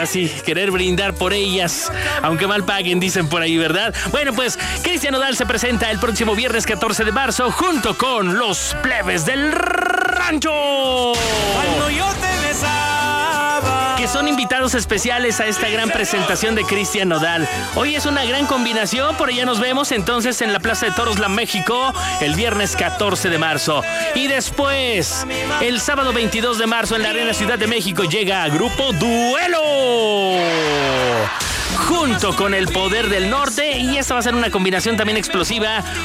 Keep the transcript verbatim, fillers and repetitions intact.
así, querer brindar por ellas, aunque mal paguen, dicen por ahí, ¿verdad? Bueno, pues Cristian Nodal se presenta el próximo viernes catorce de marzo junto con los plebes del rancho. Cuando yo te besaba, que son invitados especiales a esta gran presentación de Cristian Nodal. Hoy es una gran combinación, por allá nos vemos entonces en la Plaza de Toros La México el viernes catorce de marzo. Y después, el sábado veintidós de marzo en la Arena Ciudad de México llega Grupo Duelo junto con El Poder del Norte, y esta va a ser una combinación también explosiva.